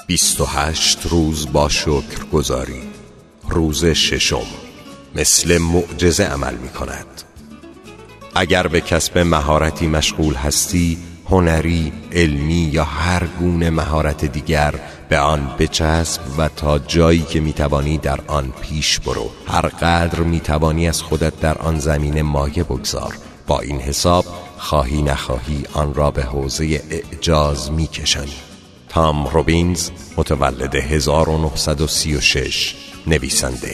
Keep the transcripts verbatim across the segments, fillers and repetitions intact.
بیست و هشت روز با شکر گزاری. روز ششم مثل معجزه عمل می کند. اگر به کسب مهارتی مشغول هستی، هنری، علمی یا هر گونه مهارت دیگر، به آن بچسب و تا جایی که میتوانی در آن پیش برو. هر قدر میتوانی از خودت در آن زمینه مایه بگذار. با این حساب خواهی نخواهی آن را به حوزه اعجاز میکشانی. تام روبینز، متولد هزار و نهصد و سی و شش، نویسنده.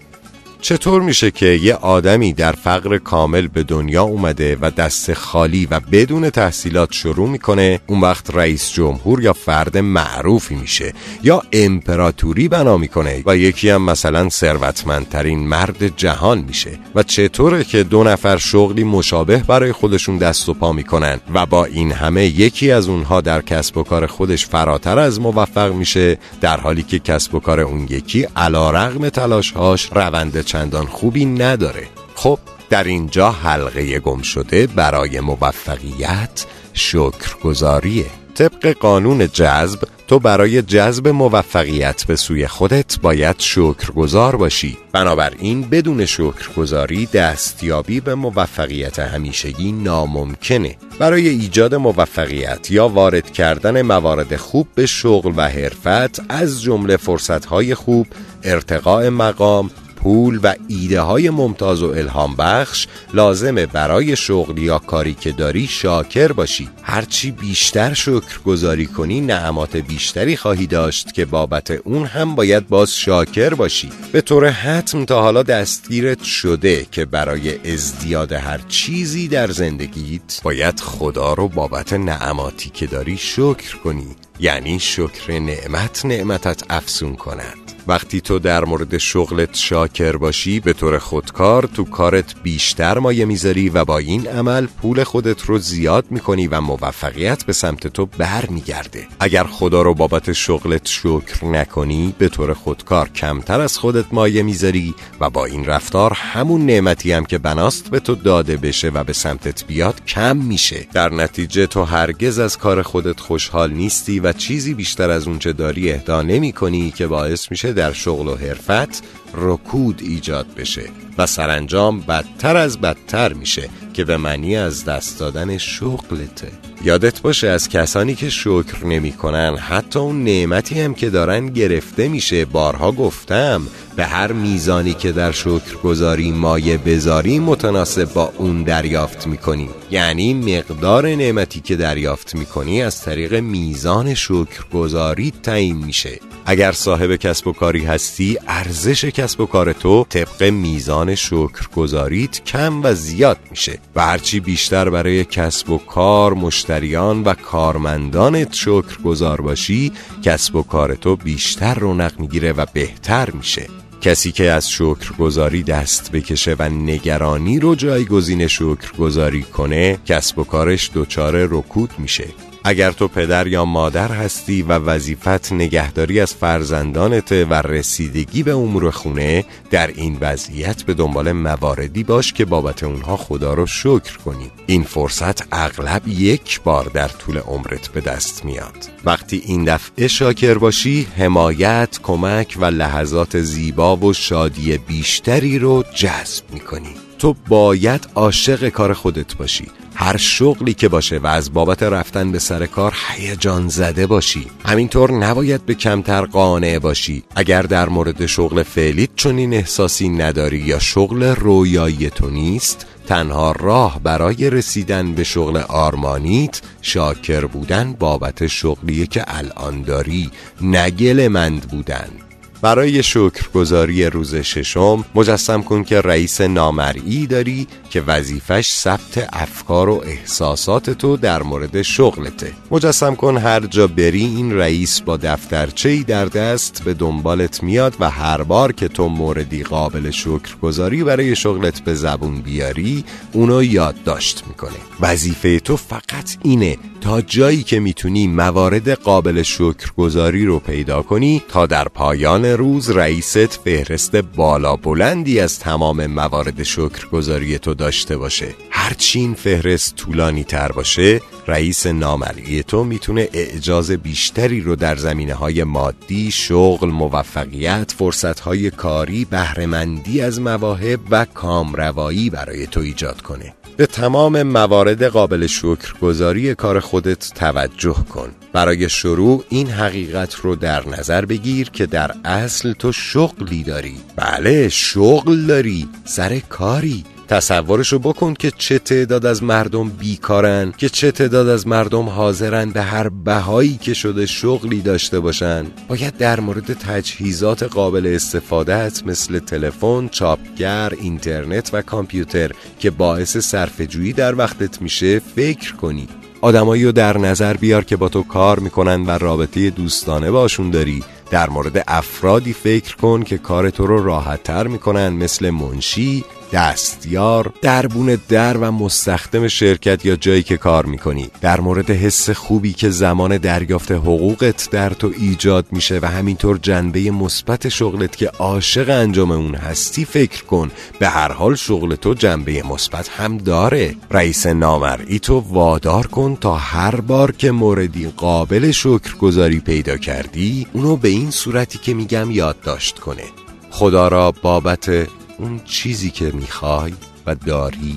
چطور میشه که یه آدمی در فقر کامل به دنیا اومده و دست خالی و بدون تحصیلات شروع میکنه، اون وقت رئیس جمهور یا فرد معروفی میشه یا امپراتوری بنا میکنه و یکی هم مثلا ثروتمندترین مرد جهان میشه؟ و چطوره که دو نفر شغلی مشابه برای خودشون دست و پا میکنن و با این همه یکی از اونها در کسب و کار خودش فراتر از موفق میشه، در حالی که کسب و کار اون یکی علیرغم تلاش‌هاش روند چندان خوبی نداره؟ خب در اینجا حلقه گم شده برای موفقیت شکرگزاریه. طبق قانون جذب، تو برای جذب موفقیت به سوی خودت باید شکرگزار باشی. بنابراین بدون شکرگزاری دستیابی به موفقیت همیشگی ناممکنه. برای ایجاد موفقیت یا وارد کردن موارد خوب به شغل و حرفت، از جمله فرصت‌های خوب، ارتقاء مقام، پول و ایده های ممتاز و الهام بخش، لازمه برای شغل یا کاری که داری شاکر باشی. هرچی بیشتر شکر گذاری کنی، نعمات بیشتری خواهی داشت که بابت اون هم باید باز شاکر باشی. به طور حتم تا حالا دستگیرت شده که برای ازدیاد هر چیزی در زندگیت باید خدا رو بابت نعماتی که داری شکر کنی، یعنی شکر نعمت نعمتت افزون کند. وقتی تو در مورد شغلت شاکر باشی، به طور خودکار تو کارت بیشتر مایه میذاری و با این عمل پول خودت رو زیاد میکنی و موفقیت به سمت تو بر میگرده. اگر خدا رو بابت شغلت شکر نکنی، به طور خودکار کمتر از خودت مایه میذاری و با این رفتار همون نعمتی هم که بناست به تو داده بشه و به سمتت بیاد کم میشه. در نتیجه تو هرگز از کار خودت خوشحال نیستی و چیزی بیشتر از اون چه داری اهدا نمی کنی که باعث میشه در شغل و حرفت رکود ایجاد بشه و سرانجام بدتر از بدتر میشه که به معنی از دست دادن شغلته. یادت باشه از کسانی که شکر نمی کنن، حتی اون نعمتی هم که دارن گرفته میشه. بارها گفتم به هر میزانی که در شکرگزاری مایه بذاری، متناسب با اون دریافت میکنی. یعنی مقدار نعمتی که دریافت میکنی از طریق میزان شکرگزاری تعیین میشه. اگر صاحب کسب و کاری هستی، ارزش کسب و کار تو طبق میزان شکرگزاریت کم و زیاد میشه و هرچی بیشتر برای کسب و کار، مشتریان و کارمندانت شکرگزار باشی، کسب و کار تو بیشتر رونق میگیره و بهتر میشه. کسی که از شکرگزاری دست بکشه و نگرانی رو جایگزین شکرگزاری کنه، کسب و کارش دچار رکود میشه. اگر تو پدر یا مادر هستی و وظیفت نگهداری از فرزندانت و رسیدگی به امور خونه، در این وضعیت به دنبال مواردی باش که بابت اونها خدا رو شکر کنی. این فرصت اغلب یک بار در طول عمرت به دست میاد. وقتی این دفعه شاکر باشی، حمایت، کمک و لحظات زیبا و شادی بیشتری رو جذب میکنی. تو باید عاشق کار خودت باشی، هر شغلی که باشه، و از بابت رفتن به سر کار هیجان زده باشی. همینطور نباید به کمتر قانع باشی. اگر در مورد شغل فعلیت چنین احساسی نداری یا شغل رویایی تو نیست، تنها راه برای رسیدن به شغل آرمانیت شاکر بودن بابت شغلیه که الان داری، نه گله‌مند بودن. برای شکرگزاری روز ششم، مجسم کن که رئیس نامرئی داری که وظیفش ثبت افکار و احساسات تو در مورد شغلته. مجسم کن هر جا بری این رئیس با دفترچه‌ای در دست به دنبالت میاد و هر بار که تو موردی قابل شکرگزاری برای شغلت به زبون بیاری، اونو یادداشت میکنه. وظیفه تو فقط اینه تا جایی که میتونی موارد قابل شکرگزاری رو پیدا کنی تا در پایان روز رئیست فهرست بالا بلندی از تمام موارد شکرگزاری تو داشته باشه. هرچی این فهرست طولانی تر باشه، رئیس نامرئی تو میتونه اعجاز بیشتری رو در زمینه‌های مادی، شغل، موفقیت، فرصت‌های کاری، بهره‌مندی از مواهب و کامروایی برای تو ایجاد کنه. به تمام موارد قابل شکرگزاری کار خودت توجه کن. برای شروع این حقیقت رو در نظر بگیر که در اصل تو شغلی داری. بله، شغل داری، سر کاری. تصورشو بکن که چه تعداد از مردم بیکارن، که چه تعداد از مردم حاضرن به هر بهایی که شده شغلی داشته باشن. باید در مورد تجهیزات قابل استفادهت مثل تلفن، چاپگر، اینترنت و کامپیوتر که باعث صرفه‌جویی در وقتت میشه فکر کنی. آدمایی رو در نظر بیار که با تو کار میکنن و رابطه دوستانه باشون داری. در مورد افرادی فکر کن که کار تو رو راحت تر میکنن، مثل منشی، دستیار، دربون در و مستخدم شرکت یا جایی که کار میکنی. در مورد حس خوبی که زمان دریافت حقوقت در تو ایجاد میشه و همینطور جنبه مثبت شغلت که عاشق انجام اون هستی فکر کن. به هر حال شغل تو جنبه مثبت هم داره. رئیس نامرئی تو وادار کن تا هر بار که موردی قابل شکرگزاری پیدا کردی اونو به این صورتی که میگم یادداشت کنه. خدا را بابت اون چیزی که میخوای و داری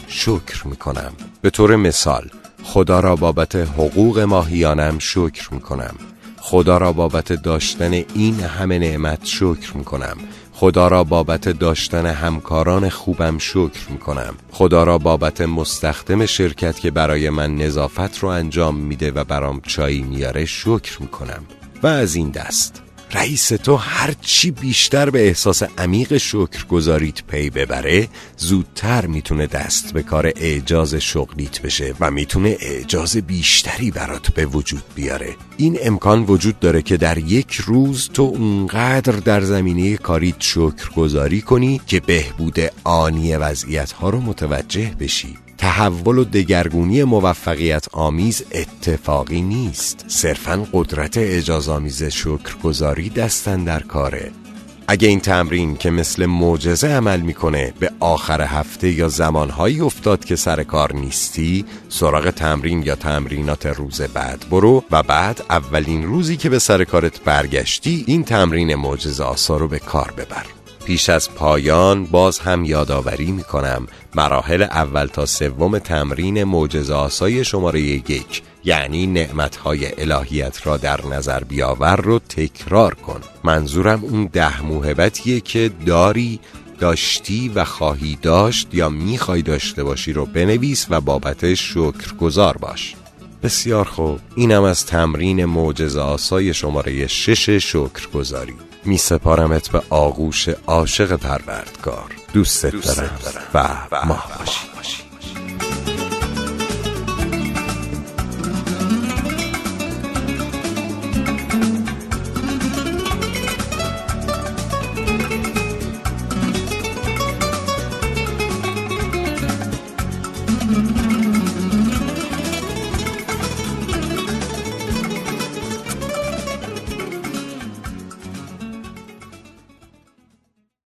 شکر میکنم. به طور مثال، خدا را بابت حقوق ماهیانم شکر میکنم. خدا را بابت داشتن این همه نعمت شکر میکنم. خدا را بابت داشتن همکاران خوبم شکر میکنم. خدا را بابت مستخدم شرکت که برای من نظافت رو انجام میده و برام چای میاره شکر میکنم. و از این دست. رئیس تو هر چی بیشتر به احساس عمیق شکرگزاریت پی ببره، زودتر میتونه دست به کار اعجاز شغلیت بشه و میتونه اعجاز بیشتری برات به وجود بیاره. این امکان وجود داره که در یک روز تو اونقدر در زمینه کاریت شکرگزاری کنی که بهبود آنی وضعیت ها رو متوجه بشی. تحول و دگرگونی موفقیت آمیز اتفاقی نیست. صرفاً قدرت اعجازآمیز شکرگزاری دستن در کاره. اگه این تمرین که مثل معجزه عمل میکنه به آخر هفته یا زمانهایی افتاد که سر کار نیستی، سراغ تمرین یا تمرینات روز بعد برو و بعد اولین روزی که به سر کارت برگشتی این تمرین معجزه آسا رو به کار ببر. پیش از پایان باز هم یادآوری میکنم مراحل اول تا سوم تمرین معجزه آسای شماره یک، یعنی نعمتهای الهیت را در نظر بیاور رو تکرار کن. منظورم اون ده موهبتیه که داری، داشتی و خواهی داشت یا میخوای داشته باشی رو بنویس و بابتش شکرگزار باش. بسیار خوب، اینم از تمرین معجزه آسای شماره شش شکرگزاری. می سپارمت به آغوش عاشق پروردگار. دوستت دارم و ماه باشی.